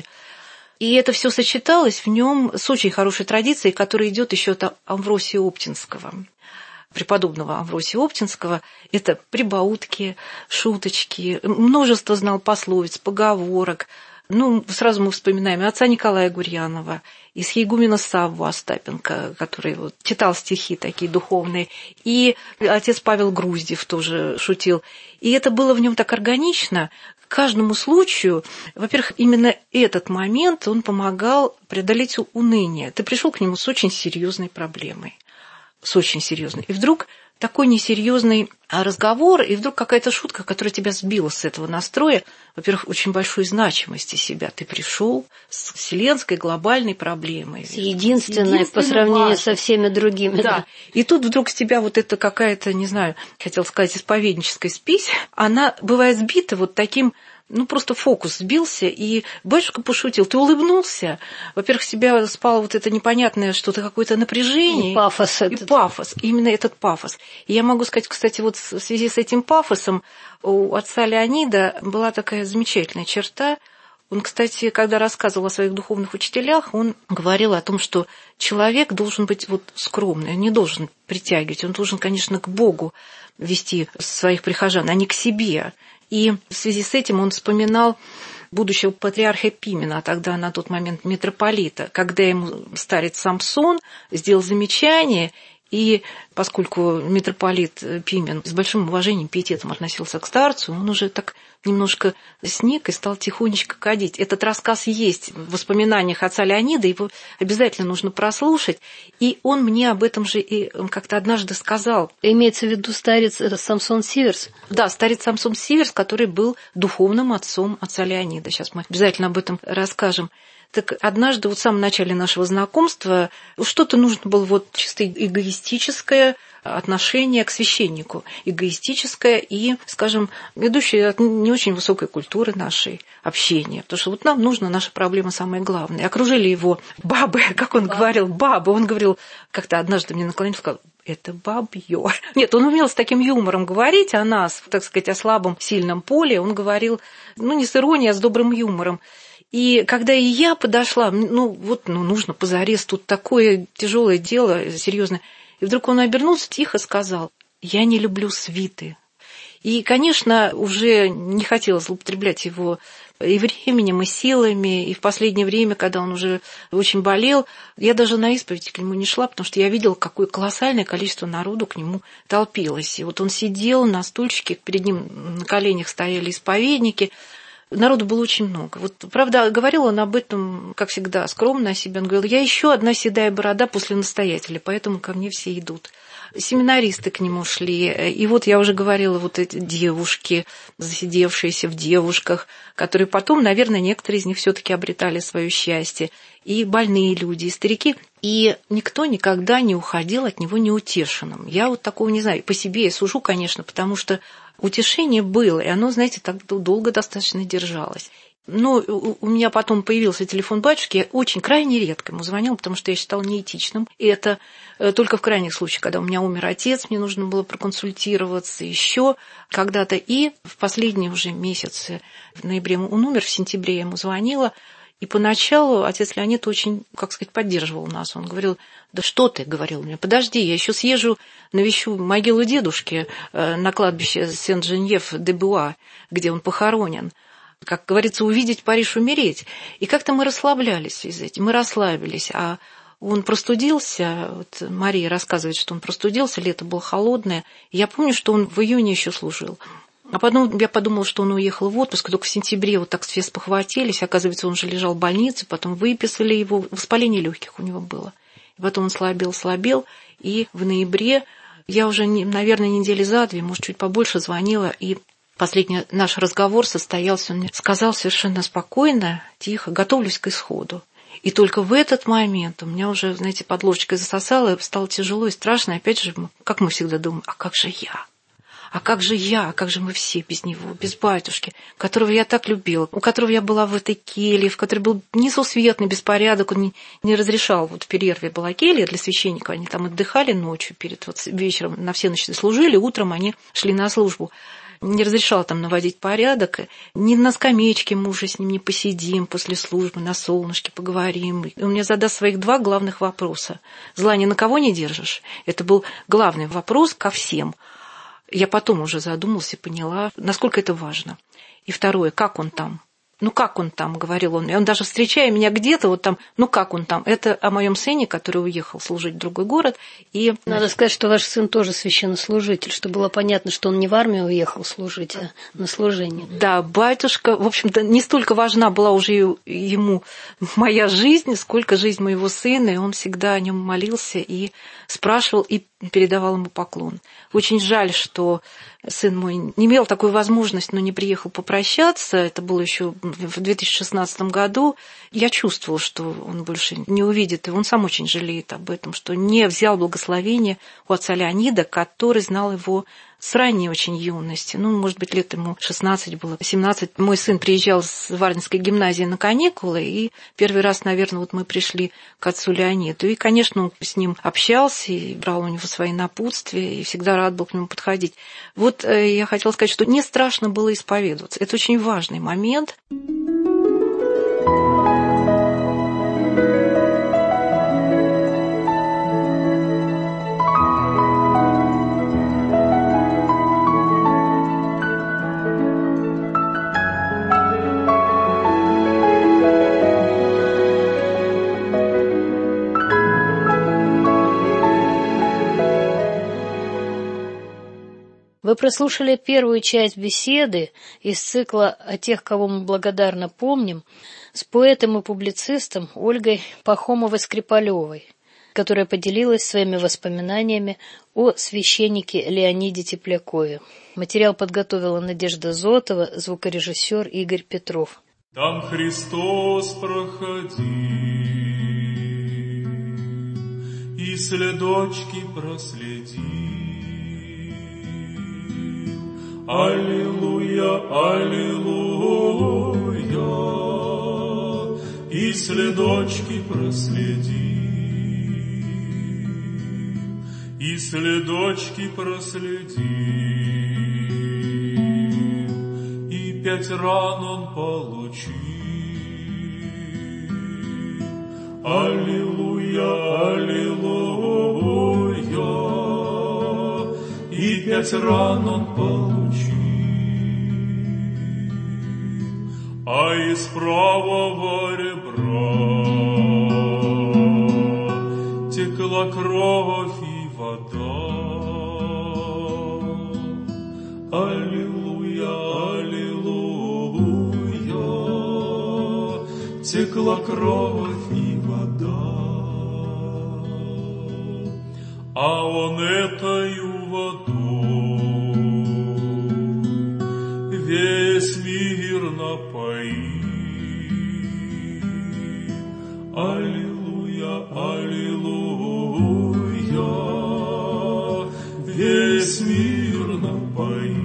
И это все сочеталось в нем с очень хорошей традицией, которая идет еще от Амвросия Оптинского. Преподобного Амвросия Оптинского, это прибаутки, шуточки, множество знал пословиц, поговорок. Ну, сразу мы вспоминаем отца Николая Гурьянова, исхиегумена Савву Остапенко, который вот читал стихи такие духовные, и отец Павел Груздев тоже шутил. И это было в нем так органично. К каждому случаю, во-первых, именно этот момент он помогал преодолеть уныние. Ты пришел к нему с очень серьезной проблемой. С очень серьезной. И вдруг такой несерьезный разговор, и вдруг какая-то шутка, которая тебя сбила с этого настроя, во-первых, очень большой значимости себя. Ты пришел с вселенской глобальной проблемой. С единственной по сравнению важной. Со всеми другими. Да. да. И тут вдруг с тебя вот эта какая-то, не знаю, хотел сказать, исповедническая спесь, она бывает сбита вот таким... Ну, просто фокус сбился, и батюшка пошутил. Ты улыбнулся. Во-первых, с тебя спало вот это непонятное что-то, какое-то напряжение. И пафос. И этот. пафос. Именно этот пафос. И я могу сказать, кстати, вот в связи с этим пафосом у отца Леонида была такая замечательная черта. Он, кстати, когда рассказывал о своих духовных учителях, он говорил о том, что человек должен быть вот скромный, он не должен притягивать, он должен, конечно, к Богу вести своих прихожан, а не к себе. И в связи с этим он вспоминал будущего патриарха Пимена, тогда на тот момент митрополита, когда ему старец Самсон сделал замечание, и поскольку митрополит Пимен с большим уважением, пиететом относился к старцу, он уже так немножко сник и стал тихонечко кадить. Этот рассказ есть в воспоминаниях отца Леонида, его обязательно нужно прослушать. И он мне об этом же и как-то однажды сказал. Имеется в виду старец Самсон Сиверс? Да, старец Самсон Сиверс, который был духовным отцом отца Леонида. Сейчас мы обязательно об этом расскажем. Так однажды, вот в самом начале нашего знакомства, что-то нужно было вот чисто эгоистическое отношение к священнику. Эгоистическое и, скажем, ведущее от не очень высокой культуры нашей общения. Потому что вот нам нужно, наша проблема самая главная. Окружили его бабы, как он говорил, бабы. Он говорил, как-то однажды мне наклонился, сказал, это бабье. Нет, он умел с таким юмором говорить о нас, так сказать, о слабом, сильном поле. Он говорил, ну, не с иронией, а с добрым юмором. И когда и я подошла, ну вот, ну нужно позарез, тут такое тяжелое дело, серьезное. И вдруг он обернулся, тихо сказал, я не люблю свиты. И, конечно, уже не хотелось злоупотреблять его и временем, и силами. И в последнее время, когда он уже очень болел, я даже на исповедь к нему не шла, потому что я видела, какое колоссальное количество народу к нему толпилось. И вот он сидел на стульчике, перед ним на коленях стояли исповедники. Народу было очень много. Вот, правда, говорил он об этом, как всегда, скромно о себе. Он говорил, я еще одна седая борода после настоятеля, поэтому ко мне все идут. Семинаристы к нему шли. И вот я уже говорила, вот эти девушки, засидевшиеся в девушках, которые потом, наверное, некоторые из них все-таки обретали свое счастье. И больные люди, и старики. И никто никогда не уходил от него неутешенным. Я вот такого не знаю. По себе я сужу, конечно, потому что утешение было, и оно, знаете, так долго достаточно держалось. Но у меня потом появился телефон батюшки, я очень крайне редко ему звонила, потому что я считала неэтичным. И это только в крайних случаях, когда у меня умер отец, мне нужно было проконсультироваться еще когда-то. И в последние уже месяцы, в ноябре он умер, в сентябре я ему звонила. И поначалу отец Леонид очень, как сказать, поддерживал нас. Он говорил, да что ты, говорил мне, подожди, я еще съезжу, навещу могилу дедушки на кладбище Сен-Женьев-де-Буа, где он похоронен. Как говорится, увидеть Париж, умереть. И как-то мы расслаблялись из этих, мы расслабились. А он простудился, вот Мария рассказывает, что он простудился, лето было холодное. Я помню, что он в июне еще служил. А потом я подумала, что он уехал в отпуск, только в сентябре вот так все спохватились. Оказывается, он уже лежал в больнице, потом выписали его, воспаление легких у него было. И потом он слабел, слабел, и в ноябре я уже, наверное, недели за две, может, чуть побольше звонила, и последний наш разговор состоялся, он мне сказал совершенно спокойно, тихо, готовлюсь к исходу. И только в этот момент у меня уже, знаете, под ложечкой засосало, стало тяжело и страшно. И опять же, как мы всегда думаем, а как же я? А как же я, как же мы все без него, без батюшки, которого я так любила, у которого я была в этой келье, в которой был несусветный беспорядок, он не, не разрешал, вот в перерве была келья для священников, они там отдыхали ночью, перед вот вечером на всеночной служили, утром они шли на службу. Не разрешал там наводить порядок, ни на скамеечке мы уже с ним не посидим после службы, на солнышке поговорим. И он мне задаст своих два главных вопроса. Зла ни на кого не держишь? Это был главный вопрос ко всем. Я потом уже задумалась и поняла, насколько это важно. И второе, как он там? Ну, как он там, говорил он. И он даже, встречая меня где-то, вот там, ну, как он там? Это о моем сыне, который уехал служить в другой город. И... Надо сказать, что ваш сын тоже священнослужитель, чтобы было понятно, что он не в армию уехал служить, а на служение. Да, батюшка, в общем-то, не столько важна была уже ему моя жизнь, сколько жизнь моего сына, и он всегда о нем молился и спрашивал, и передавал ему поклон. Очень жаль, что сын мой не имел такой возможности, но не приехал попрощаться. Это было еще в две тысячи шестнадцатом году. Я чувствовала, что он больше не увидит, и он сам очень жалеет об этом, что не взял благословение у отца Леонида, который знал его с ранней очень юности. Ну, может быть, лет ему шестнадцать было, семнадцать. Мой сын приезжал с Варнинской гимназии на каникулы, и первый раз, наверное, вот мы пришли к отцу Леониду. И, конечно, он с ним общался, и брал у него свои напутствия, и всегда рад был к нему подходить. Вот я хотела сказать, что не страшно было исповедоваться. Это очень важный момент. Вы прослушали первую часть беседы из цикла «О тех, кого мы благодарно помним» с поэтом и публицистом Ольгой Пахомовой-Скрипалевой, которая поделилась своими воспоминаниями о священнике Леониде Теплякове. Материал подготовила Надежда Зотова, звукорежиссер Игорь Петров. Там Христос проходил, и следочки проследил. Аллилуйя, аллилуйя, и следочки проследил, и следочки проследил, и пять ран он получил. Аллилуйя, аллилуйя, и пять ран он получил. А из правого ребра текла кровь и вода. Аллилуйя, аллилуйя, текла кровь и вода. А он этою водой весь мир напоил. Аллилуйя, аллилуйя, весь мир напоил.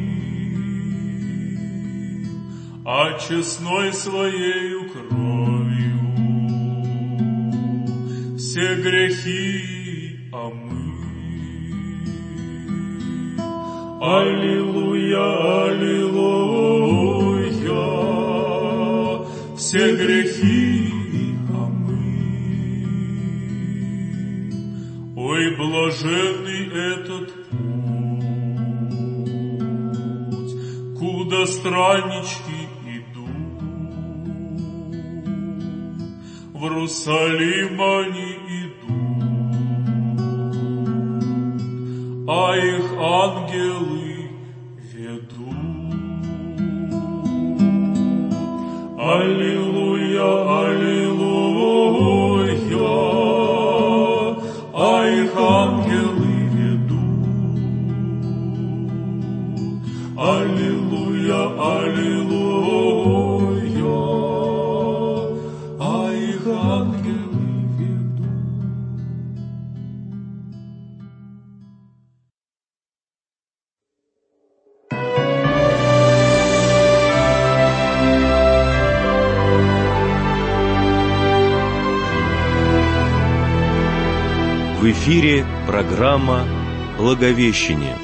А честной своею кровью все грехи омыл. Аллилуйя, аллилуйя, все грехи омыл. Ой, блаженный этот путь, куда страннички идут. В Иерусалим они идут, а их ангелы ведут. Аллилуйя, аллилуйя, а их ангелы ведут. Аллилуйя, аллилуйя, а их ангелы ведут. эфире программа «Благовещение».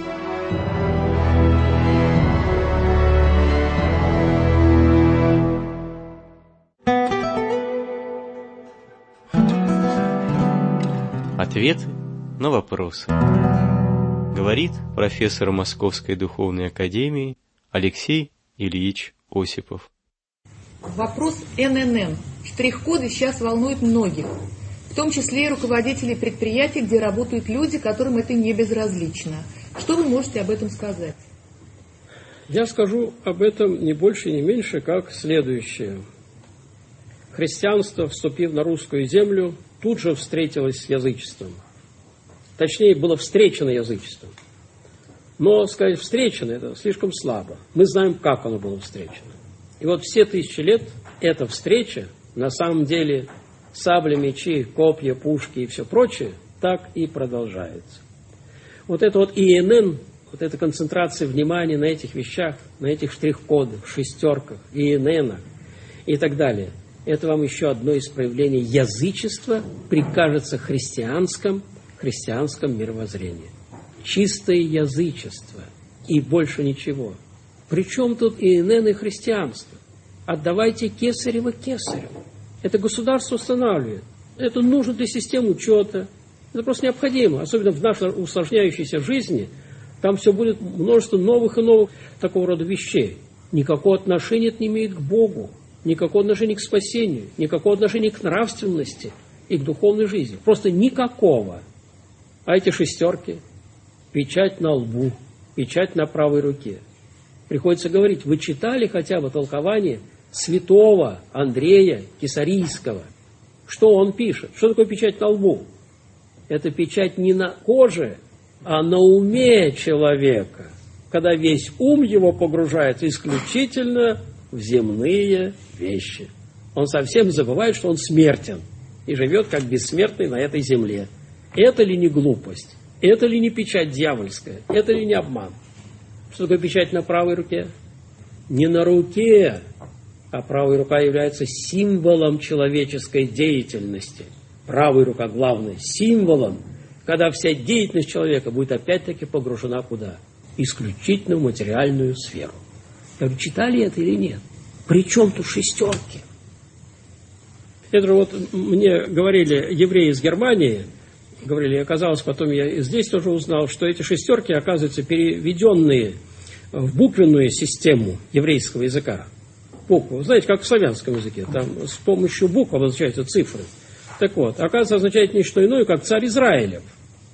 Ответы на вопросы. Говорит профессор Московской духовной академии Алексей Ильич Осипов. Вопрос эн эн эн. Штрих-коды сейчас волнуют многих, в том числе и руководителей предприятий, где работают люди, которым это не безразлично. Что вы можете об этом сказать? Я скажу об этом не больше, не меньше, как следующее. Христианство, вступив на русскую землю, тут же встретилось с язычеством. Точнее, было встречено язычеством. Но сказать «встречено» — это слишком слабо. Мы знаем, как оно было встречено. И вот все тысячи лет эта встреча, на самом деле, сабли, мечи, копья, пушки и все прочее, так и продолжается. Вот это вот и эн эн, вот эта концентрация внимания на этих вещах, на этих штрих-кодах, шестерках, и эн энах и так далее, это вам еще одно из проявлений язычества при, кажется, христианском, христианском мировоззрении. Чистое язычество и больше ничего. Причем тут и эн эн, и христианство? Отдавайте кесарево кесареву. Это государство устанавливает. Это нужно для системы учета. Это просто необходимо. Особенно в нашей усложняющейся жизни. Там все будет множество новых и новых такого рода вещей. Никакого отношения это не имеет к Богу. Никакого отношения к спасению. Никакого отношения к нравственности и к духовной жизни. Просто никакого. А эти шестерки, печать на лбу, печать на правой руке. Приходится говорить, вы читали хотя бы толкование святого Андрея Кесарийского? Что он пишет? Что такое печать на лбу? Это печать не на коже, а на уме человека, когда весь ум его погружается исключительно в земные вещи. Он совсем забывает, что он смертен и живет как бессмертный на этой земле. Это ли не глупость? Это ли не печать дьявольская? Это ли не обман? Что такое печать на правой руке? Не на руке, а правая рука является символом человеческой деятельности. Правая рука главное, символом, когда вся деятельность человека будет опять-таки погружена куда? Исключительно в материальную сферу. Я говорю, читали это или нет? При чем тут шестерки? Это вот мне говорили евреи из Германии, говорили, оказалось, потом я здесь тоже узнал, что эти шестерки, оказывается, переведенные в буквенную систему еврейского языка. Буквы. Знаете, как в славянском языке, там с помощью букв обозначаются цифры. Так вот, оказывается, означает не что иное, как царь Израилев.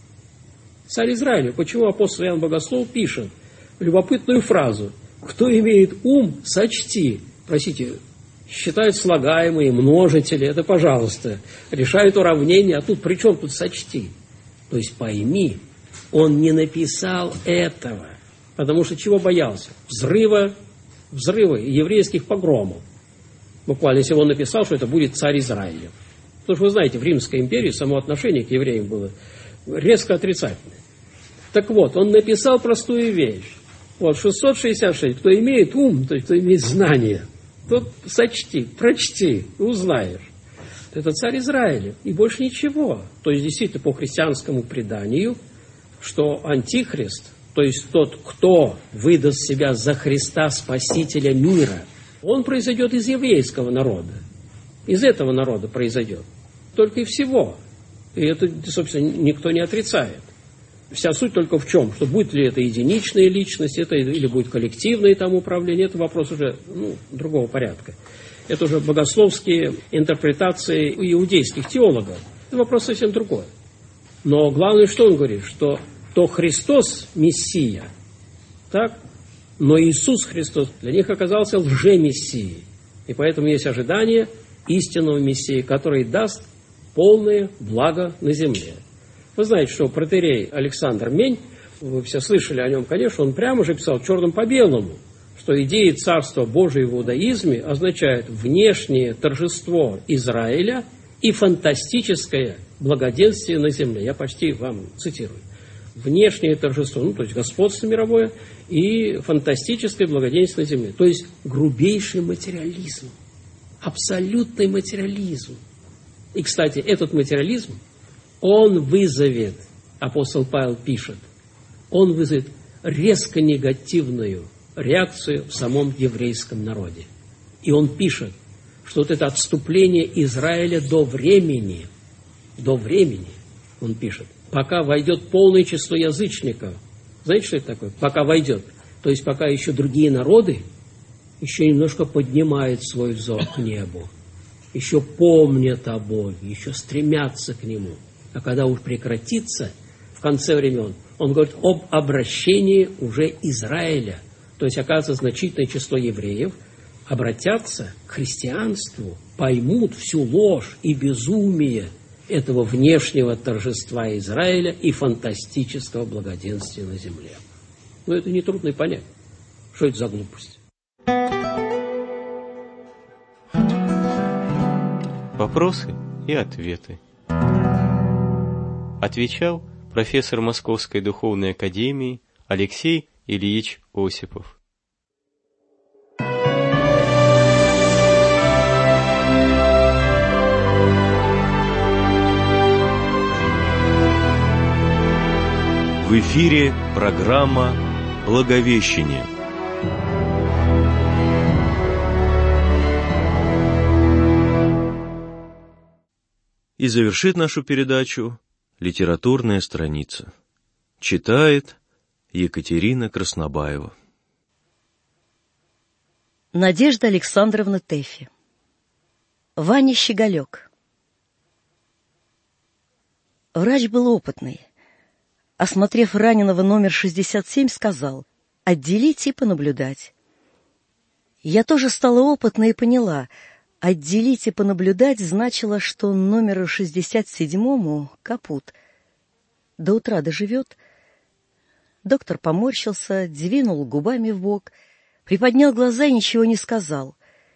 Царь Израилев. Почему апостол Иоанн Богослов пишет любопытную фразу: «Кто имеет ум, сочти». Простите, считают слагаемые, множители, это, пожалуйста, решают уравнения, а тут при чем тут сочти? То есть пойми, он не написал этого, потому что чего боялся? Взрыва, взрыва еврейских погромов. Буквально, если он написал, что это будет царь Израилев. Потому что вы знаете, в Римской империи само отношение к евреям было резко отрицательное. Так вот, он написал простую вещь. Вот, шестьсот шестьдесят шесть. Кто имеет ум, то есть кто имеет знание, тот сочти, прочти, узнаешь. Это царь Израиля, и больше ничего. То есть, действительно, по христианскому преданию, что антихрист, то есть тот, кто выдаст себя за Христа, Спасителя мира, он произойдет из еврейского народа. Из этого народа произойдет. Только и всего. И это, собственно, никто не отрицает. Вся суть только в чем? Что будет ли это единичная личность, это или будет коллективное там управление, это вопрос уже ну, другого порядка. Это уже богословские интерпретации иудейских теологов. Это вопрос совсем другой. Но главное, что он говорит, что то Христос Мессия, так, но Иисус Христос для них оказался лже-мессией. И поэтому есть ожидание истинного Мессии, который даст полное благо на земле. Вы знаете, что протоиерей Александр Мень, вы все слышали о нем, конечно, он прямо же писал черным по белому, что идея Царства Божия в иудаизме означает внешнее торжество Израиля и фантастическое благоденствие на земле. Я почти вам цитирую. Внешнее торжество, ну, то есть господство мировое, и фантастическое благоденствие на земле. То есть грубейший материализм, абсолютный материализм. И, кстати, этот материализм он вызовет, апостол Павел пишет, он вызовет резко негативную реакцию в самом еврейском народе. И он пишет, что вот это отступление Израиля до времени, до времени, он пишет, пока войдет полное число язычников. Знаете, что это такое? Пока войдет. То есть пока еще другие народы еще немножко поднимают свой взор к небу, еще помнят о Боге, еще стремятся к Нему. А когда уж прекратится, в конце времен, он говорит об обращении уже Израиля. То есть, оказывается, значительное число евреев обратятся к христианству, поймут всю ложь и безумие этого внешнего торжества Израиля и фантастического благоденствия на земле. Но это нетрудно и понять. Что это за глупость? Вопросы и ответы. Отвечал профессор Московской духовной академии Алексей Ильич Осипов. В эфире программа «Благовещение». И завершит нашу передачу литературная страница. Читает Екатерина Краснобаева. Надежда Александровна Тэфи. Ваня Щеголек. Врач был опытный. Осмотрев раненого номер шестьдесят семь, сказал: «Отделить и понаблюдать». Я тоже стала опытной и поняла: отделить и понаблюдать значило, что номеру шестьдесят седьмому капут. До утра доживет. Доктор поморщился, двинул губами в бок, приподнял глаза и ничего не сказал.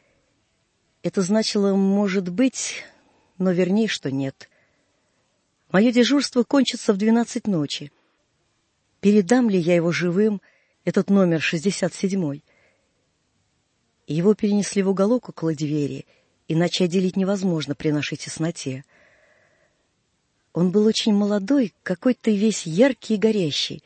Это значило, может быть, но вернее, что нет. Мое дежурство кончится в двенадцать ночи. Передам ли я его живым, этот номер шестьдесят седьмой? Его перенесли в уголок около двери, иначе отделить невозможно при нашей тесноте. Он был очень молодой, какой-то весь яркий и горящий.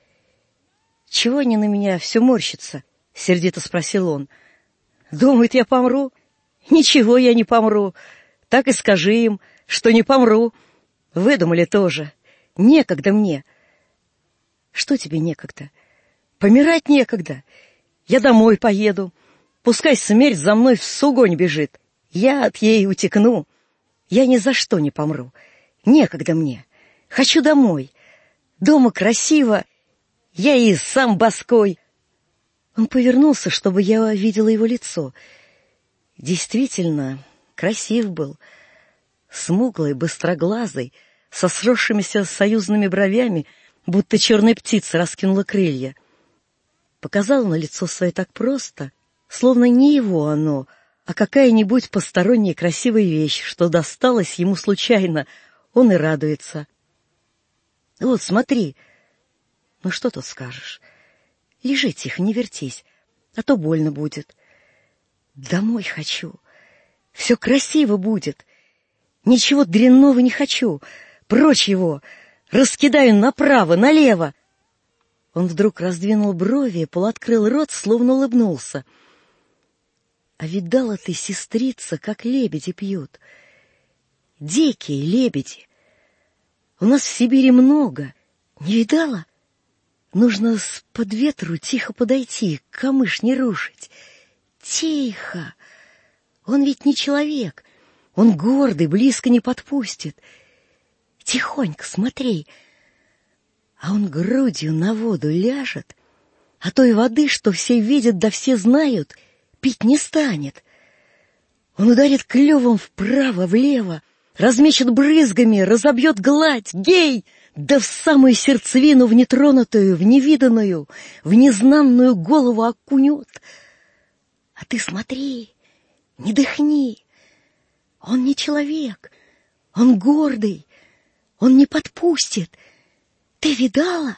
«Чего они на меня все морщатся?» — сердито спросил он. «Думают, я помру? Ничего, я не помру. Так и скажи им, что не помру. Выдумали тоже. Некогда мне». «Что тебе некогда?» «Помирать некогда. Я домой поеду. Пускай смерть за мной в сугонь бежит. Я от ей утекну. Я ни за что не помру. Некогда мне. Хочу домой. Дома красиво. Я и сам боской». Он повернулся, чтобы я видела его лицо. Действительно, красив был. Смуглый, быстроглазый, со сросшимися союзными бровями, будто черная птица раскинула крылья. Показал на лицо свое так просто, словно не его оно, а какая-нибудь посторонняя красивая вещь, что досталась ему случайно. Он и радуется. «Вот, смотри». «Ну что тут скажешь? Лежи тихо, не вертись, а то больно будет». «Домой хочу. Все красиво будет. Ничего дрянного не хочу. Прочь его. Раскидаю направо, налево». Он вдруг раздвинул брови, полуоткрыл рот, словно улыбнулся. «А видала ты, сестрица, как лебеди пьют? Дикие лебеди. У нас в Сибири много. Не видала? Нужно с-под ветру тихо подойти, камыш не рушить. Тихо. Он ведь не человек. Он гордый, близко не подпустит. Тихонько смотри. А он грудью на воду ляжет, а той воды, что все видят да все знают, пить не станет. Он ударит клювом вправо-влево, размечет брызгами, разобьет гладь, гей, да в самую сердцевину, в нетронутую, в невиданную, в незнанную голову окунет. А ты смотри, не дыхни. Он не человек, он гордый, он не подпустит. Ты видала?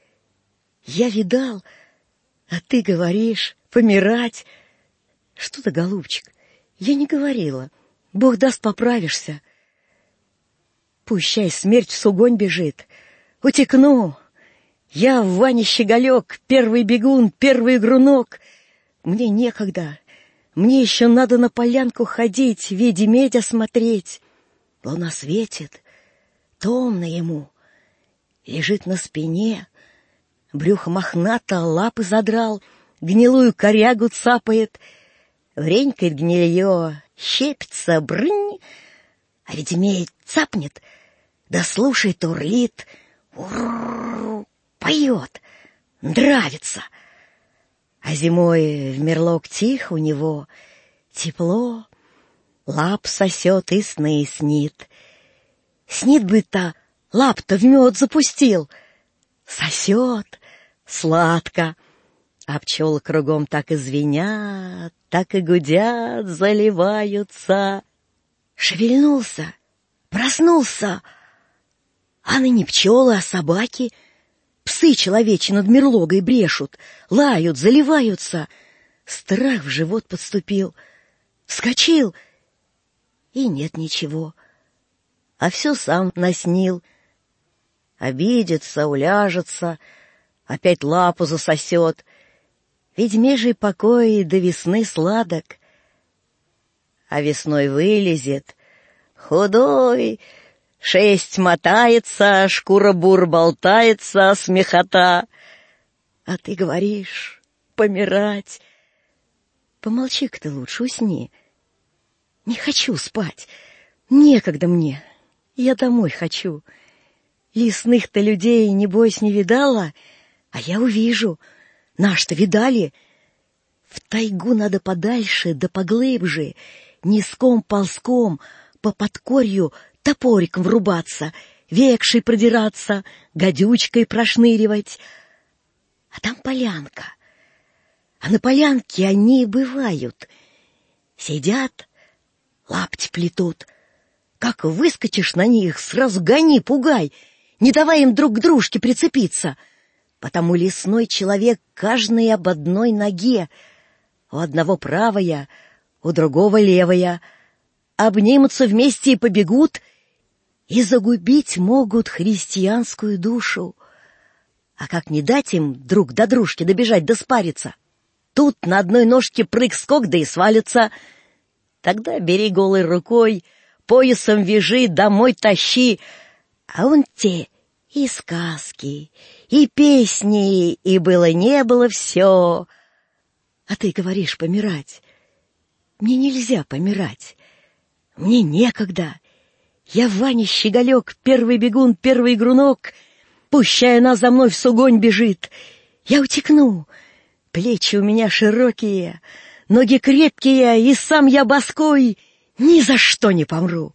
Я видал, а ты говоришь, помирать. Что ты, голубчик, я не говорила. Бог даст, поправишься. Пущай смерть в сугонь бежит. Утекну. Я Ваня Щеголек, первый бегун, первый грунок. Мне некогда. Мне еще надо на полянку ходить, ведь-медь осмотреть. Луна светит, томно ему. Лежит на спине, брюхо мохнато, лапы задрал, гнилую корягу цапает. Вренькает гнилье, щепится, брынь, а ведь-медь цапнет, да слушает, урлит, ур поет, нравится. А зимой в мерлок тихо у него, тепло, лап сосет и сны снит. Снит бы-то, лап-то в мед запустил, сосет сладко, а пчелы кругом так и звенят, так и гудят, заливаются. Шевельнулся, проснулся, а ныне пчелы, а собаки, псы человечи над мерлогой брешут, лают, заливаются. Страх в живот подступил, вскочил, и нет ничего, а все сам наснил. Обидится, уляжется, опять лапу засосет. Ведьмежий покой до весны сладок, а весной вылезет, худой, шесть мотается, шкура-бур болтается, смехота. А ты говоришь, помирать. Помолчи-ка ты лучше, усни. Не хочу спать, некогда мне, я домой хочу. Лесных-то людей, небось, не видала, а я увижу. Наш-то видали. В тайгу надо подальше, да поглубже, низком-ползком, по подкорью топориком врубаться, векшей продираться, гадючкой прошныривать. А там полянка. А на полянке они бывают. Сидят, лапти плетут. Как выскочишь на них, сразу гони, пугай, не давай им друг к дружке прицепиться. Потому лесной человек каждый об одной ноге. У одного правая, у другого левая. Обнимутся вместе и побегут, и загубить могут христианскую душу. А как не дать им друг до дружки добежать да спариться? Тут на одной ножке прыг-скок да и свалится. Тогда бери голой рукой, поясом вяжи, домой тащи. А он те и сказки, и песни, и было-не было все. А ты говоришь помирать. Мне нельзя помирать. Мне некогда. Я Ваня Щеголек, первый бегун, первый грунок. Пущай она за мной в сугонь бежит. Я утекну. Плечи у меня широкие, ноги крепкие, и сам я боской ни за что не помру.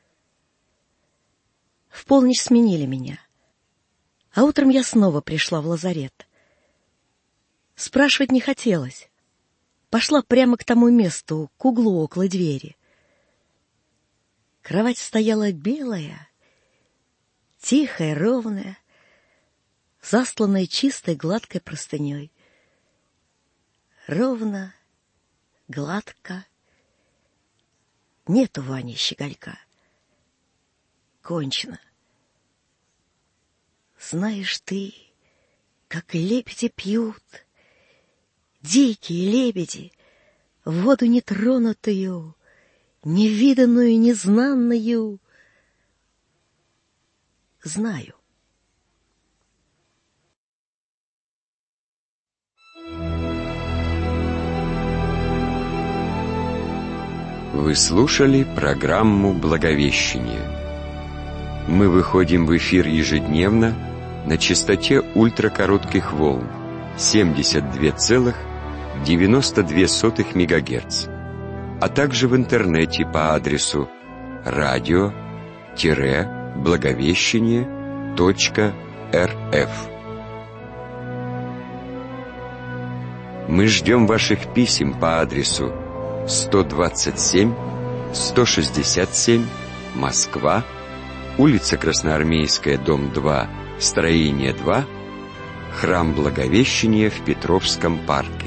В полночь сменили меня, а утром я снова пришла в лазарет. Спрашивать не хотелось. Пошла прямо к тому месту, к углу около двери. Кровать стояла белая, тихая, ровная, застланная чистой гладкой простыней. Ровно, гладко. Нету Вани Щеголька. Кончено. Знаешь ты, как лебеди пьют, дикие лебеди, воду нетронутую, невиданную, незнанную. Знаю. Вы слушали программу «Благовещение». Мы выходим в эфир ежедневно на частоте ультракоротких волн семьдесят два целых девяносто две сотых мегагерц, а также в интернете по адресу радио благовещение точка эр эф. Мы ждем ваших писем по адресу сто двадцать семь сто шестьдесят семь, Москва, улица Красноармейская, дом два, строение два, храм Благовещения в Петровском парке.